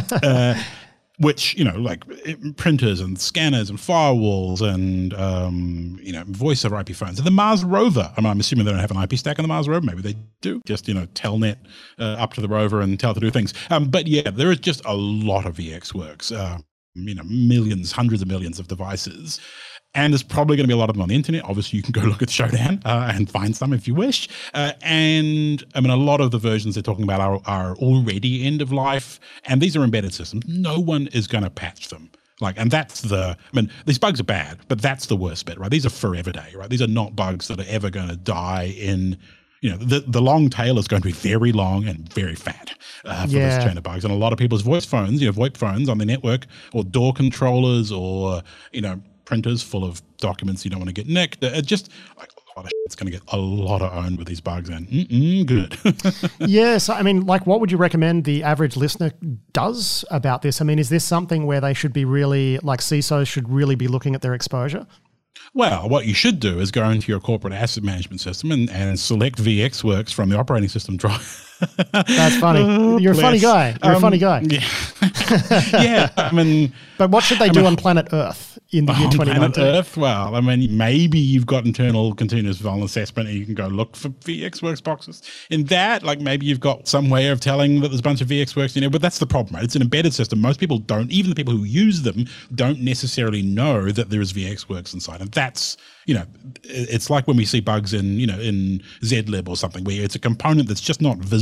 Which, like printers and scanners and firewalls and, voice over IP phones. And the Mars rover, I'm assuming they don't have an IP stack on the Mars rover. Maybe they do. Just, telnet up to the rover and tell it to do things. But yeah, there is just a lot of VxWorks, millions, hundreds of millions of devices. And there's probably going to be a lot of them on the internet. Obviously, you can go look at Showdown and find some if you wish. And a lot of the versions they're talking about are already end of life. And these are embedded systems. No one is going to patch them. And that's these bugs are bad, but that's the worst bit, right? These are forever day, right? These are not bugs that are ever going to die in, the long tail is going to be very long and very fat for this chain of bugs. And a lot of people's voice phones, VoIP phones on the network, or door controllers, or, printers full of documents you don't want to get nicked. Just like a lot of shit's going to get a lot of owned with these bugs, and good. Yeah, so what would you recommend the average listener does about this? Is this something where they should be really, CISOs should really be looking at their exposure? Well, what you should do is go into your corporate asset management system and select VxWorks from the operating system drive. That's funny. You're a funny guy. You're a funny guy. Yeah. But what should they do on planet Earth in the year 2019? Planet Earth? Well, maybe you've got internal continuous vulnerability assessment and you can go look for VxWorks boxes. In that, maybe you've got some way of telling that there's a bunch of VxWorks, but that's the problem, right? It's an embedded system. Most people don't, even the people who use them, don't necessarily know that there is VxWorks inside. And that's, it's like when we see bugs in, in zlib or something, where it's a component that's just not visible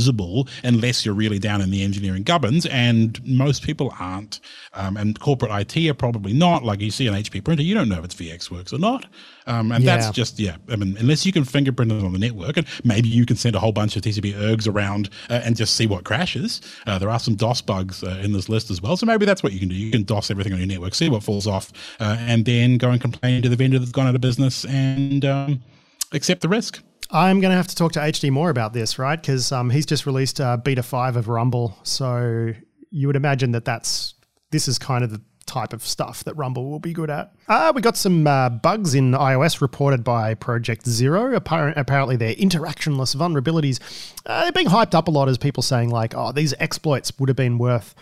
visible unless you're really down in the engineering gubbins, and most people aren't. And corporate IT are probably not. Like you see an HP printer, you don't know if it's VxWorks or not. That's just, I mean, unless you can fingerprint it on the network, and maybe you can send a whole bunch of TCP ergs around and just see what crashes. There are some DOS bugs in this list as well. So maybe that's what you can do. You can DOS everything on your network, see what falls off, and then go and complain to the vendor that's gone out of business and accept the risk. I'm going to have to talk to HD more about this, right? Because he's just released beta 5 of Rumble. So you would imagine that this is kind of the type of stuff that Rumble will be good at. We got some bugs in iOS reported by Project Zero. Apparently they're interactionless vulnerabilities. They're being hyped up a lot as people saying like, oh, these exploits would have been worth,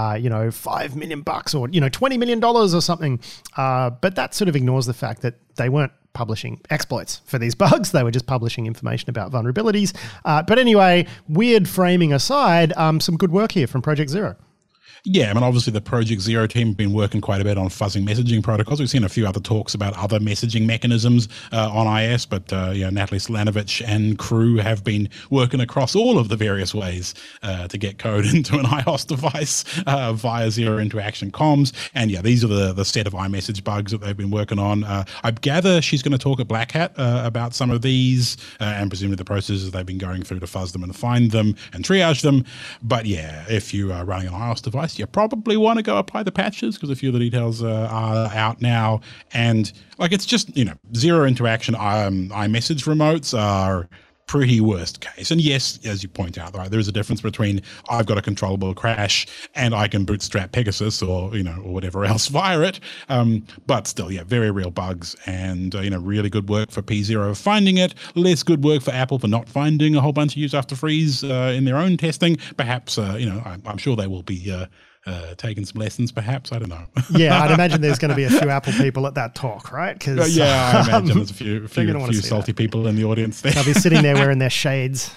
$5 million or, $20 million or something. But that sort of ignores the fact that they weren't publishing exploits for these bugs. They were just publishing information about vulnerabilities. But anyway, weird framing aside, some good work here from Project Zero. Yeah, I mean, obviously the Project Zero team have been working quite a bit on fuzzing messaging protocols. We've seen a few other talks about other messaging mechanisms on iOS, but Natalie Slanovich and crew have been working across all of the various ways to get code into an iOS device via zero interaction comms. And yeah, these are the set of iMessage bugs that they've been working on. I gather she's going to talk at Black Hat about some of these and presumably the processes they've been going through to fuzz them and find them and triage them. But yeah, if you are running an iOS device, you probably want to go apply the patches because a few of the details are out now. And like, it's just, zero interaction iMessage remotes are pretty worst case. And yes, as you point out, right, there's a difference between I've got a controllable crash and I can bootstrap Pegasus or whatever else via it. But still, yeah, very real bugs and, really good work for P0 finding it, less good work for Apple for not finding a whole bunch of use after freeze in their own testing. Perhaps, I'm sure they will be taking some lessons, perhaps. I don't know. Yeah, I'd imagine there's going to be a few Apple people at that talk, right? Cause, I imagine there's a few salty people in the audience there. They'll be sitting there wearing their shades.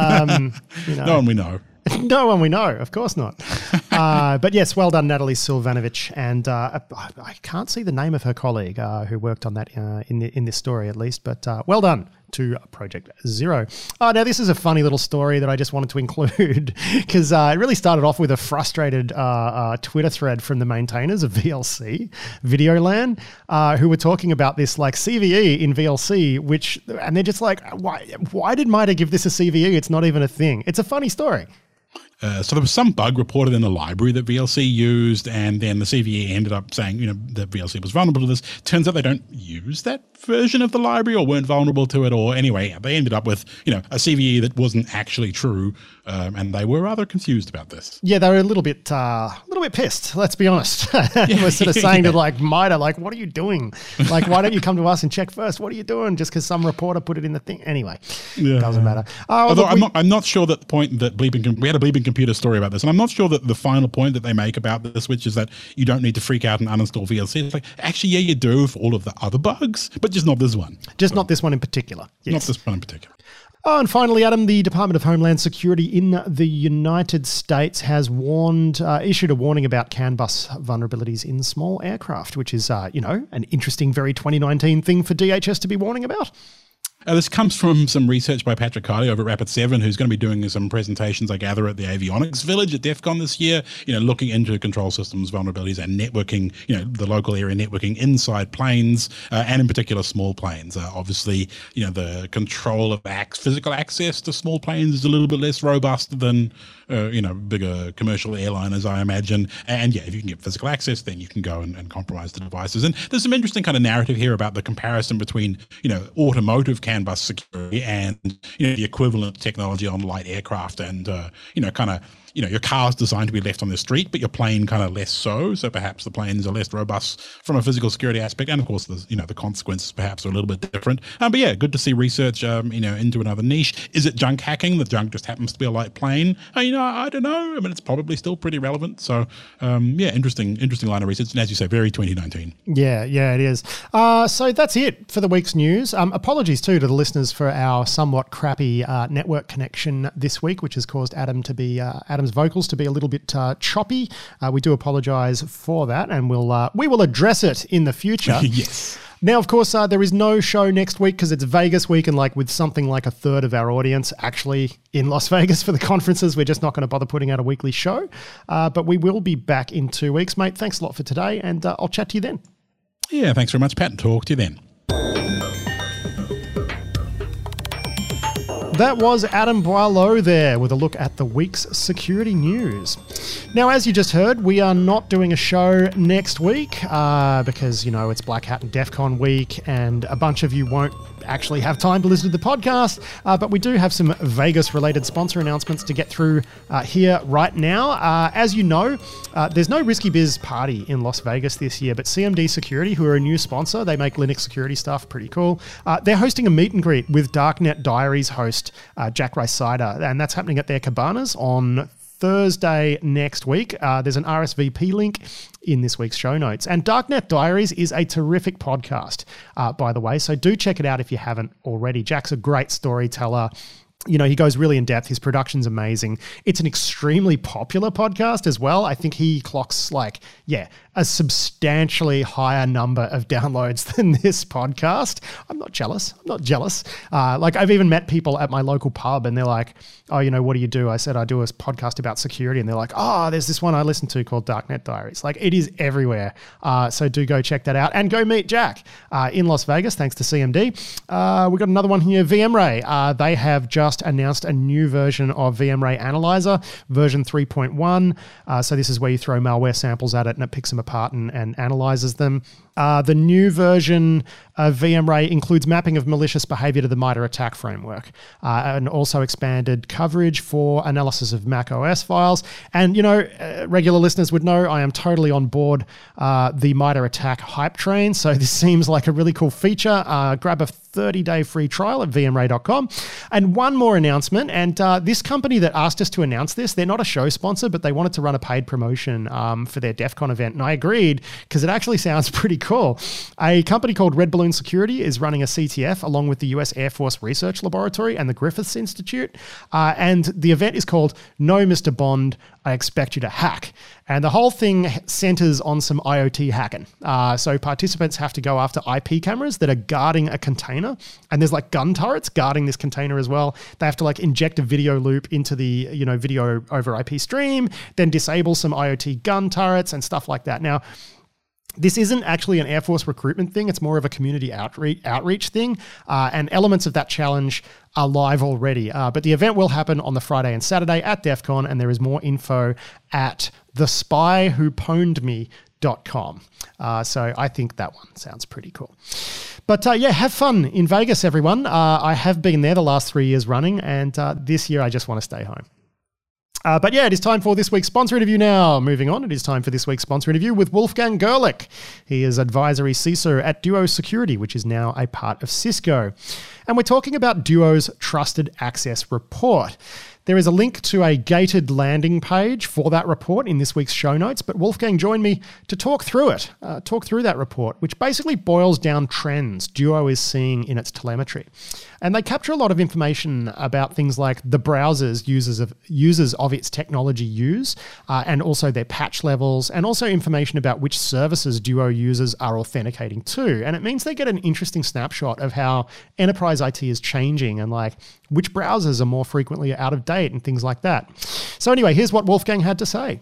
No one we know. No one we know, of course not. But yes, well done, Natalie Silvanovich. And I can't see the name of her colleague who worked on that in this story at least, but well done to Project Zero. Now, this is a funny little story that I just wanted to include because it really started off with a frustrated Twitter thread from the maintainers of VLC, Videolan, who were talking about this like CVE in VLC, and they're just like, why did MITRE give this a CVE? It's not even a thing. It's a funny story. So there was some bug reported in the library that VLC used, and then the CVE ended up saying, that VLC was vulnerable to this. Turns out they don't use that version of the library or weren't vulnerable to it, or anyway, they ended up with, a CVE that wasn't actually true, and they were rather confused about this. Yeah, they were a little bit pissed, let's be honest. We're sort of saying to MITRE, what are you doing? Why don't you come to us and check first? What are you doing? Just because some reporter put it in the thing. Anyway, doesn't matter. Although I'm not sure that the point that we had a bleeping computer story about this, and I'm not sure that the final point that they make about this, which is that you don't need to freak out and uninstall VLC. It's like, actually, yeah, you do for all of the other bugs, but just not this one. Not this one in particular. Yes. Not this one in particular. Oh, and finally, Adam, the Department of Homeland Security in the United States has issued a warning about CAN bus vulnerabilities in small aircraft, which is, an interesting, very 2019 thing for DHS to be warning about. This comes from some research by Patrick Kiley over at Rapid7, who's going to be doing some presentations, I gather, at the Avionics Village at DEF CON this year, looking into control systems vulnerabilities and networking, the local area networking inside planes, and in particular small planes. Obviously, the control of physical access to small planes is a little bit less robust than, bigger commercial airliners, I imagine. And yeah, if you can get physical access, then you can go and compromise the devices. And there's some interesting kind of narrative here about the comparison between, automotive CAN bus security and the equivalent technology on light aircraft and your car's designed to be left on the street, but your plane kind of less so. So perhaps the planes are less robust from a physical security aspect. And of course, the consequences perhaps are a little bit different. But yeah, good to see research, into another niche. Is it junk hacking? The junk just happens to be a light plane. I don't know. I mean, it's probably still pretty relevant. So interesting line of research. And as you say, very 2019. Yeah, it is. So that's it for the week's news. Apologies too to the listeners for our somewhat crappy network connection this week, which has caused Adam's vocals to be a little bit choppy. We do apologise for that, and we will address it in the future. Yes. Now, of course, there is no show next week because it's Vegas week, and with something like a third of our audience actually in Las Vegas for the conferences, we're just not going to bother putting out a weekly show. But we will be back in 2 weeks, mate. Thanks a lot for today, and I'll chat to you then. Yeah, thanks very much, Pat. Talk to you then. That was Adam Boileau there with a look at the week's security news. Now, as you just heard, we are not doing a show next week because, it's Black Hat and DEF CON week, and a bunch of you won't actually have time to listen to the podcast, but we do have some Vegas-related sponsor announcements to get through here right now. As you know, there's no Risky Biz party in Las Vegas this year, but CMD Security, who are a new sponsor, they make Linux security stuff, pretty cool. They're hosting a meet and greet with Darknet Diaries host Jack Rice-Sider, and that's happening at their cabanas on Thursday next week. There's an RSVP link in this week's show notes. And Darknet Diaries is a terrific podcast, by the way, so do check it out if you haven't already. Jack's a great storyteller. He goes really in depth. His production's amazing. It's an extremely popular podcast as well. I think he clocks a substantially higher number of downloads than this podcast. I'm not jealous. I've even met people at my local pub and they're like, oh, what do you do? I said, I do a podcast about security. And they're like, oh, there's this one I listen to called Darknet Diaries. It is everywhere. So do go check that out and go meet Jack in Las Vegas, thanks to CMD. We got another one here, VMray. They have just announced a new version of VMray Analyzer, version 3.1. So this is where you throw malware samples at it and it picks them apart and analyzes them. The new version of VMray includes mapping of malicious behavior to the MITRE ATT&CK framework, and also expanded coverage for analysis of Mac OS files. And, regular listeners would know I am totally on board the MITRE ATT&CK hype train. So this seems like a really cool feature. Grab a 30-day free trial at vmray.com. And one more announcement, and this company that asked us to announce this, they're not a show sponsor, but they wanted to run a paid promotion for their DEF CON event, and I agreed because it actually sounds pretty cool. A company called Red Balloon Security is running a CTF along with the US Air Force Research Laboratory and the Griffiths Institute, and the event is called No, Mr. Bond, I Expect You to Hack. And the whole thing centers on some IoT hacking. So participants have to go after IP cameras that are guarding a container. And there's gun turrets guarding this container as well. They have to inject a video loop into the, video over IP stream, then disable some IoT gun turrets and stuff like that. Now, this isn't actually an Air Force recruitment thing. It's more of a community outreach thing. And elements of that challenge are live already. But the event will happen on the Friday and Saturday at DEF CON, and there is more info at thespywhopwnedme.com. So I think that one sounds pretty cool. But have fun in Vegas, everyone. I have been there the last 3 years running, and this year I just want to stay home. But it is time for this week's sponsor interview now. Moving on, it is time for this week's sponsor interview with Wolfgang Gerlich. He is advisory CISO at Duo Security, which is now a part of Cisco. And we're talking about Duo's Trusted Access Report. There is a link to a gated landing page for that report in this week's show notes, but Wolfgang joined me to talk through that report, which basically boils down trends Duo is seeing in its telemetry. And they capture a lot of information about things like the browsers users of its technology use, and also their patch levels, and also information about which services Duo users are authenticating to. And it means they get an interesting snapshot of how enterprise IT is changing and which browsers are more frequently out of date and things like that. So anyway, here's what Wolfgang had to say.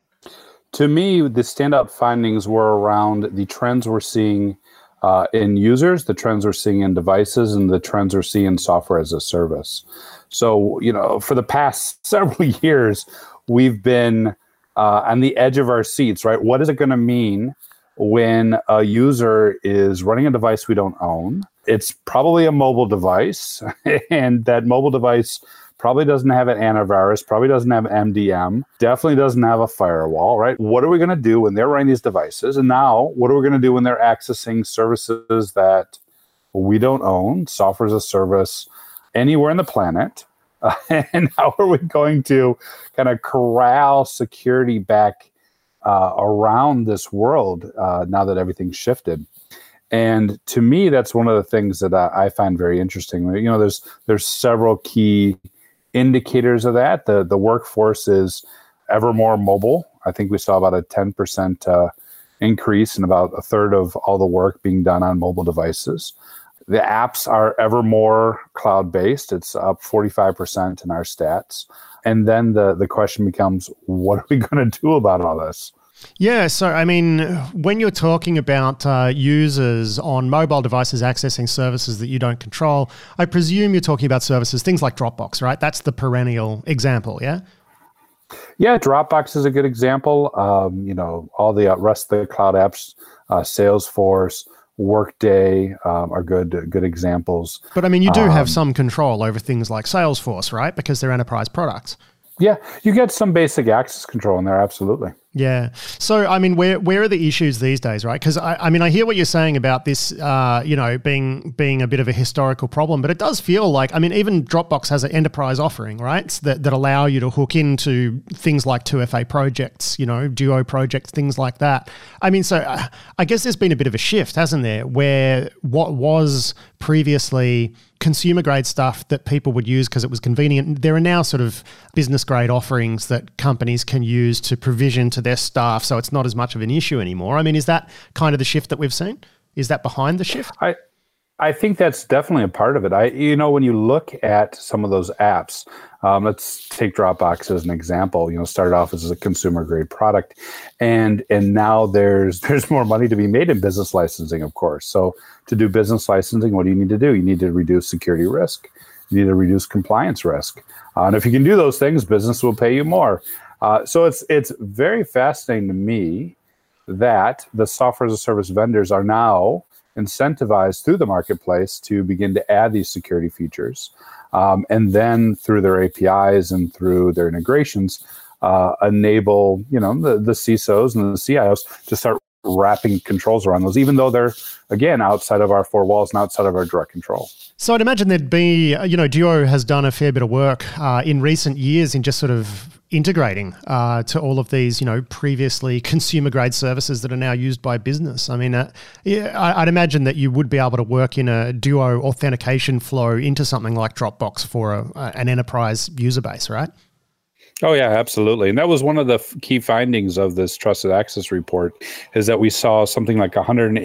To me, the standout findings were around the trends we're seeing in users, the trends we're seeing in devices, and the trends we're seeing in software as a service. So, for the past several years, we've been on the edge of our seats, right? What is it going to mean when a user is running a device we don't own? It's probably a mobile device, and that mobile device probably doesn't have an antivirus, probably doesn't have MDM, definitely doesn't have a firewall, right? What are we going to do when they're running these devices? And now, what are we going to do when they're accessing services that we don't own, software as a service, anywhere on the planet? And how are we going to kind of corral security back around this world now that everything's shifted? And to me, that's one of the things that I find very interesting. There's several key indicators of that. The workforce is ever more mobile. I think we saw about a 10% increase, and about a third of all the work being done on mobile devices. The apps are ever more cloud-based. It's up 45% in our stats. And then the question becomes, what are we going to do about all this? Yeah, so I mean, when you're talking about users on mobile devices accessing services that you don't control, I presume you're talking about services, things like Dropbox, right? That's the perennial example, yeah? Yeah, Dropbox is a good example. All the rest of the cloud apps, Salesforce, Workday are good examples. But I mean, you do have some control over things like Salesforce, right? Because they're enterprise products. Yeah, you get some basic access control in there, absolutely. Yeah. So, I mean, where are the issues these days, right? Because, I mean, I hear what you're saying about this, being a bit of a historical problem, but it does feel like, I mean, even Dropbox has an enterprise offering, right, that allow you to hook into things like 2FA projects, Duo projects, things like that. I mean, so I guess there's been a bit of a shift, hasn't there, where what was previously consumer grade stuff that people would use because it was convenient, there are now sort of business grade offerings that companies can use to provision to their staff, so it's not as much of an issue anymore. I mean, is that kind of the shift that we've seen? Is that behind the shift? I think that's definitely a part of it. When you look at some of those apps, let's take Dropbox as an example. Started off as a consumer grade product, and now there's more money to be made in business licensing, of course. So to do business licensing, what do you need to do? You need to reduce security risk. You need to reduce compliance risk. And if you can do those things, business will pay you more. So it's very fascinating to me that the software as a service vendors are now incentivized through the marketplace to begin to add these security features. And then through their APIs and through their integrations, enable, the CISOs and the CIOs to start wrapping controls around those, even though they're, again, outside of our four walls and outside of our direct control. So I'd imagine there'd be, Duo has done a fair bit of work in recent years in just sort of integrating to all of these, previously consumer grade services that are now used by business. I mean, I'd imagine that you would be able to work in a Duo authentication flow into something like Dropbox for an enterprise user base, right? Oh, yeah, absolutely. And that was one of the key findings of this Trusted Access report, is that we saw something like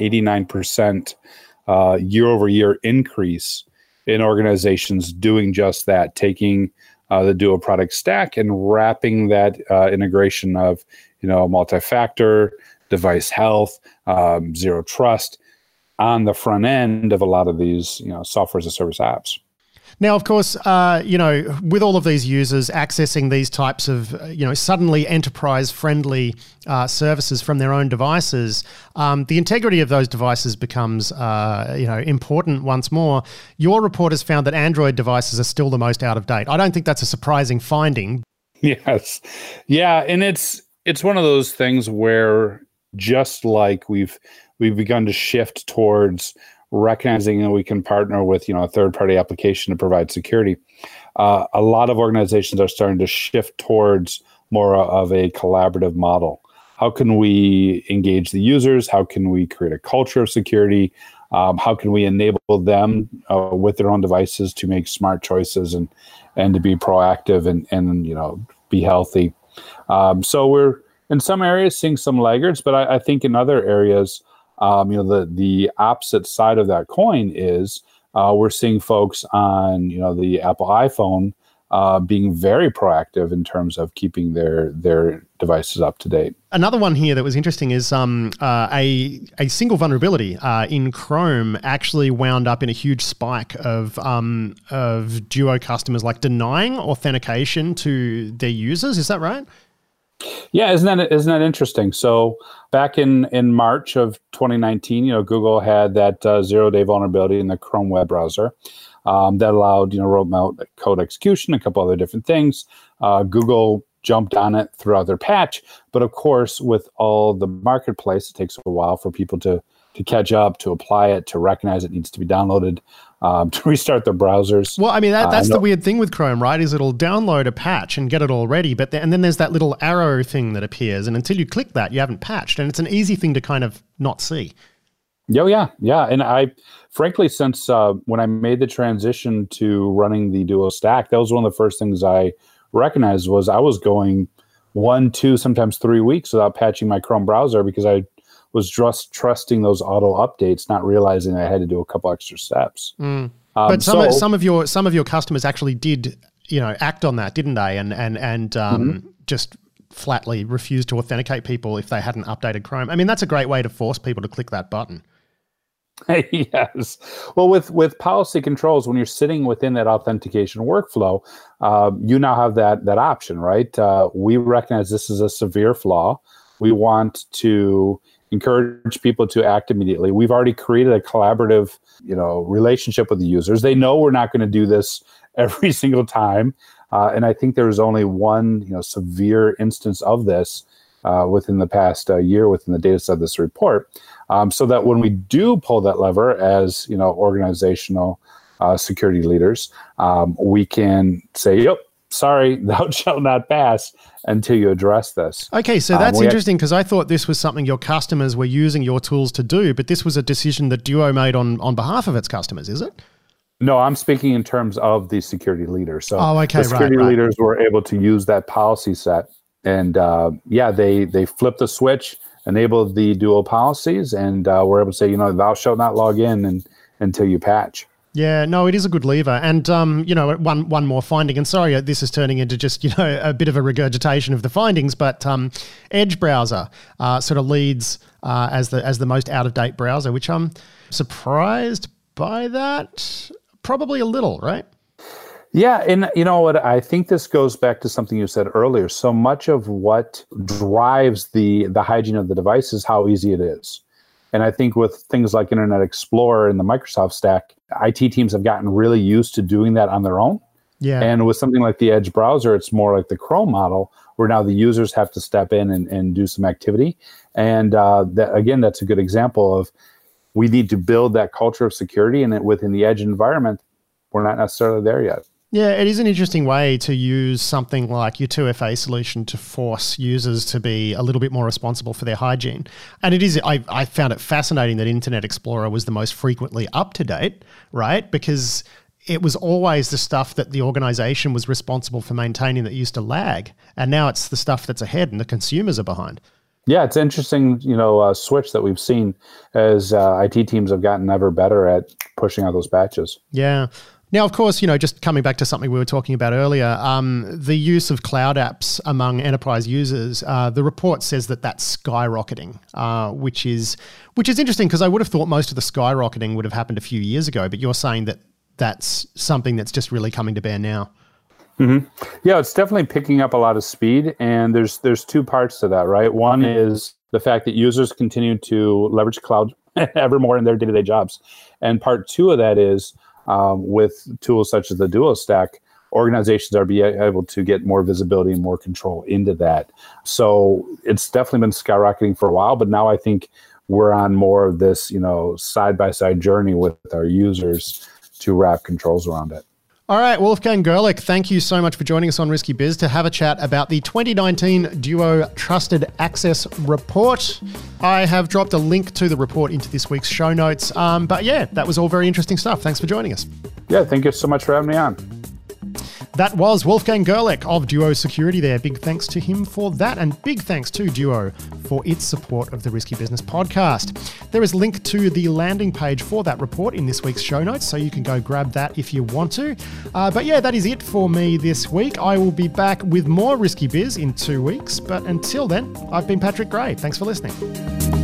189% year over year increase in organizations doing just that, taking the Duo product stack and wrapping that integration of, multi-factor, device health, zero trust on the front end of a lot of these, software as a service apps. Now, of course, with all of these users accessing these types of, suddenly enterprise-friendly services from their own devices, the integrity of those devices becomes, important once more. Your report has found that Android devices are still the most out of date. I don't think that's a surprising finding. Yes. Yeah, and it's one of those things where, just like we've begun to shift towards recognizing that we can partner with, a third-party application to provide security, a lot of organizations are starting to shift towards more of a collaborative model. How can we engage the users? How can we create a culture of security? How can we enable them with their own devices to make smart choices and to be proactive and be healthy? So we're in some areas seeing some laggards, but I think in other areas, the opposite side of that coin is we're seeing folks on, the Apple iPhone being very proactive in terms of keeping their devices up to date. Another one here that was interesting is a single vulnerability in Chrome actually wound up in a huge spike of Duo customers denying authentication to their users. Is that right? Yeah, isn't that interesting? So back in March of 2019, Google had that 0-day vulnerability in the Chrome web browser that allowed remote code execution, a couple other different things. Google jumped on it throughout their patch, but of course, with all the marketplace, it takes a while for people to catch up, to apply it, to recognize it needs to be downloaded, to restart their browsers. Well, I mean, that's the weird thing with Chrome, right? Is it'll download a patch and get it all ready, and then there's that little arrow thing that appears, and until you click that, you haven't patched, and it's an easy thing to kind of not see. Oh, yeah. And I, frankly, since when I made the transition to running the Duo stack, that was one of the first things I recognized was I was going 1, 2, sometimes 3 weeks without patching my Chrome browser because I was just trusting those auto updates, not realizing I had to do a couple extra steps. But some of your customers actually did, act on that, didn't they? And just flatly refused to authenticate people if they hadn't updated Chrome. I mean, that's a great way to force people to click that button. Yes. Well, with policy controls, when you're sitting within that authentication workflow, you now have that option, right? We recognize this is a severe flaw. We want to encourage people to act immediately. We've already created a collaborative, relationship with the users. They know we're not going to do this every single time. And I think there's only one, severe instance of this within the past year within the data set of this report. So that when we do pull that lever as, organizational security leaders, we can say, yep, sorry, thou shalt not pass until you address this. Okay, so that's interesting because I thought this was something your customers were using your tools to do, but this was a decision that Duo made on behalf of its customers, is it? No, I'm speaking in terms of the security leaders. So the security leaders were able to use that policy set. And they flipped the switch, enabled the Duo policies, and were able to say, thou shalt not log in until you patch. Yeah, no, it is a good lever. And, one more finding, and sorry, this is turning into just, a bit of a regurgitation of the findings, but Edge browser sort of leads as the most out-of-date browser, which I'm surprised by that. Probably a little, right? Yeah, and you know what? I think this goes back to something you said earlier. So much of what drives the hygiene of the device is how easy it is. And I think with things like Internet Explorer and the Microsoft stack, IT teams have gotten really used to doing that on their own. Yeah. And with something like the Edge browser, it's more like the Chrome model, where now the users have to step in and do some activity. And that's a good example of we need to build that culture of security, and within the Edge environment, we're not necessarily there yet. Yeah, it is an interesting way to use something like your 2FA solution to force users to be a little bit more responsible for their hygiene. And it is, I found it fascinating that Internet Explorer was the most frequently up to date, right? Because it was always the stuff that the organization was responsible for maintaining that used to lag. And now it's the stuff that's ahead and the consumers are behind. Yeah, it's interesting, switch that we've seen as IT teams have gotten ever better at pushing out those patches. Yeah. Now, of course, just coming back to something we were talking about earlier, the use of cloud apps among enterprise users, the report says that that's skyrocketing, which is interesting because I would have thought most of the skyrocketing would have happened a few years ago, but you're saying that that's something that's just really coming to bear now. Mm-hmm. Yeah, it's definitely picking up a lot of speed, and there's two parts to that, right? One is the fact that users continue to leverage cloud ever more in their day-to-day jobs, and part two of that is with tools such as the Duo stack, organizations are being able to get more visibility and more control into that. So it's definitely been skyrocketing for a while, but now I think we're on more of this, side-by-side journey with our users to wrap controls around it. All right, Wolfgang Gerlich, thank you so much for joining us on Risky Biz to have a chat about the 2019 Duo Trusted Access Report. I have dropped a link to the report into this week's show notes. But yeah, that was all very interesting stuff. Thanks for joining us. Yeah, thank you so much for having me on. That was Wolfgang Gerlich of Duo Security there. Big thanks to him for that, and big thanks to Duo for its support of the Risky Business podcast. There is a link to the landing page for that report in this week's show notes, so you can go grab that if you want to. But yeah, that is it for me this week. I will be back with more Risky Biz in 2 weeks, but until then, I've been Patrick Gray. Thanks for listening.